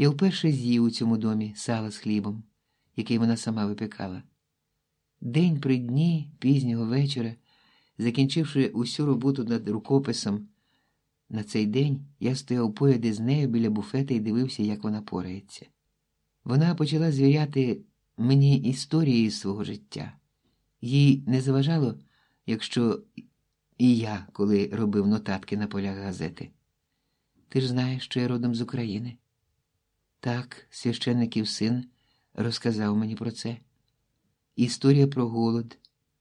Я вперше з'їв у цьому домі сала з хлібом, який вона сама випікала. День при дні, пізнього вечора, закінчивши усю роботу над рукописом, на цей день я стояв поряд із нею біля буфета і дивився, як вона порається. Вона почала звіряти мені історії із свого життя. Їй не заважало, якщо і я, коли робив нотатки на полях газети. Ти ж знаєш, що я родом з України? Так, священників син розказав мені про це. Історія про голод,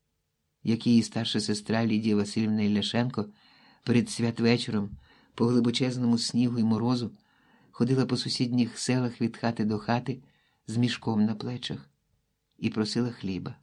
як її старша сестра Лідія Васильівна Ілляшенко перед святвечором по глибочезному снігу і морозу ходила по сусідніх селах від хати до хати з мішком на плечах і просила хліба.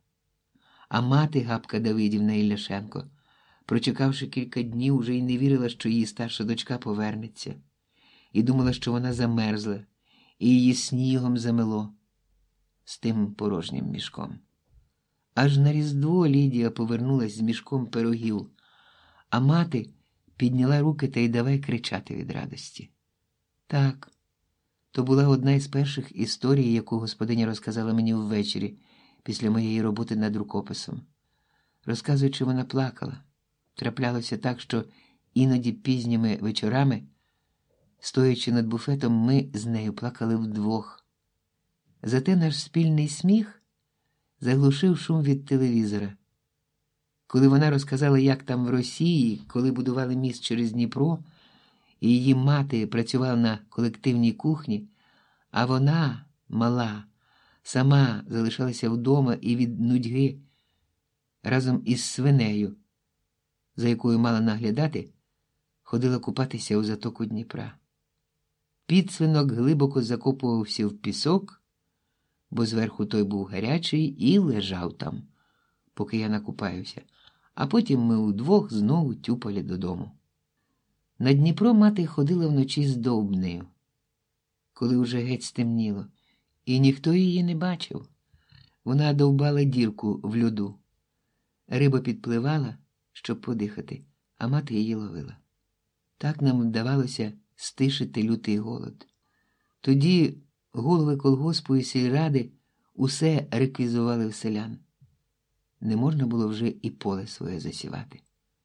А мати Гапка Давидівна Ілляшенко, прочекавши кілька днів, уже й не вірила, що її старша дочка повернеться, і думала, що вона замерзла, і її снігом замело з тим порожнім мішком. Аж на Різдво Лідія повернулась з мішком пирогів, а мати підняла руки та й давай кричати від радості. Так, то була одна із перших історій, яку господиня розказала мені ввечері, після моєї роботи над рукописом. Розказуючи, вона плакала. Траплялося так, що іноді пізніми вечорами, стоячи над буфетом, ми з нею плакали вдвох. Зате наш спільний сміх заглушив шум від телевізора. Коли вона розказала, як там в Росії, коли будували міст через Дніпро, і її мати працювала на колективній кухні, а вона, мала, сама залишалася вдома і від нудьги разом із свинею, за якою мала наглядати, ходила купатися у затоку Дніпра. Підсвинок глибоко закопувався в пісок, бо зверху той був гарячий, і лежав там, поки я накупаюся, а потім ми удвох знову тюпали додому. На Дніпро мати ходила вночі з Довбнею, коли уже геть стемніло, і ніхто її не бачив. Вона довбала дірку в льоду. Риба підпливала, щоб подихати, а мати її ловила. Так нам вдавалося стишити лютий голод. Тоді голови колгоспу і сільради усе реквізували в селян. Не можна було вже і поле своє засівати.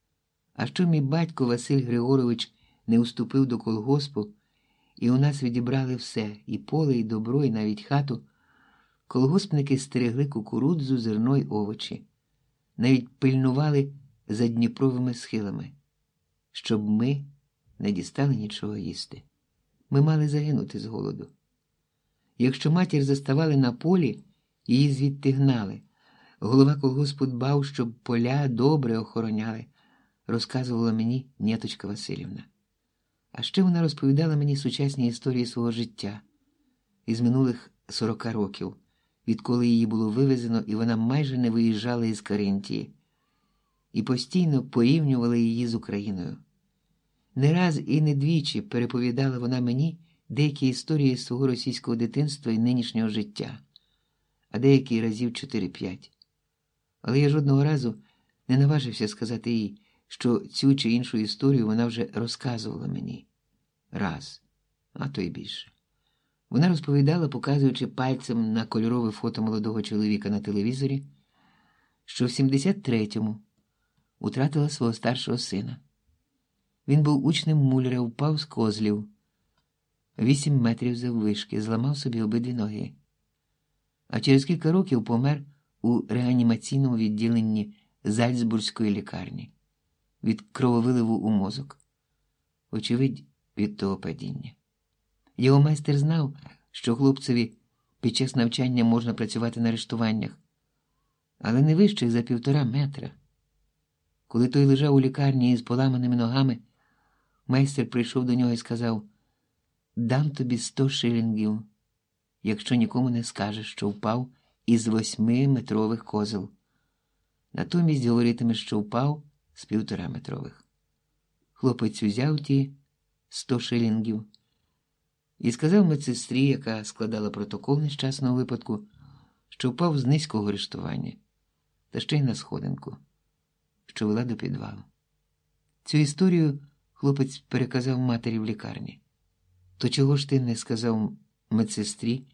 А що мій батько Василь Григорович не уступив до колгоспу, і у нас відібрали все, і поле, і добро, і навіть хату, колгоспники стерегли кукурудзу, зерно й овочі, навіть пильнували за Дніпровими схилами, щоб ми не дістали нічого їсти. Ми мали загинути з голоду. Якщо матір заставали на полі, її звідти гнали. Голова колгоспу дбав, щоб поля добре охороняли, розказувала мені Нєточка Васильівна. А ще вона розповідала мені сучасні історії свого життя із минулих 40 років, відколи її було вивезено, і вона майже не виїжджала із Каринтії, і постійно порівнювала її з Україною. Не раз і не двічі переповідала вона мені деякі історії з свого російського дитинства і нинішнього життя, а деякі разів 4-5. Але я жодного разу не наважився сказати їй, що цю чи іншу історію вона вже розказувала мені. Раз, а то й більше. Вона розповідала, показуючи пальцем на кольорове фото молодого чоловіка на телевізорі, що в 73-му утратила свого старшого сина. Він був учнем муляра, впав з козлів, 8 метрів заввишки, зламав собі обидві ноги. А через кілька років помер у реанімаційному відділенні Зальцбурзької лікарні від крововиливу у мозок. Очевидь, від того падіння. Його майстер знав, що хлопцеві під час навчання можна працювати на арештуваннях, але не вище за 1,5 метра. Коли той лежав у лікарні із поламаними ногами, майстер прийшов до нього і сказав: «Дам тобі 100 шилінгів, якщо нікому не скажеш, що впав із 8-метрових козел. Натомість говоритимеш, що впав з 1,5-метрових». Хлопець узяв ті 100 шилінгів і сказав медсестрі, яка складала протокол нещасного випадку, що впав з низького арештування, та ще й на сходинку, що вела до підвалу. Цю історію хлопець переказав матері в лікарні. «То чого ж ти не сказав медсестрі,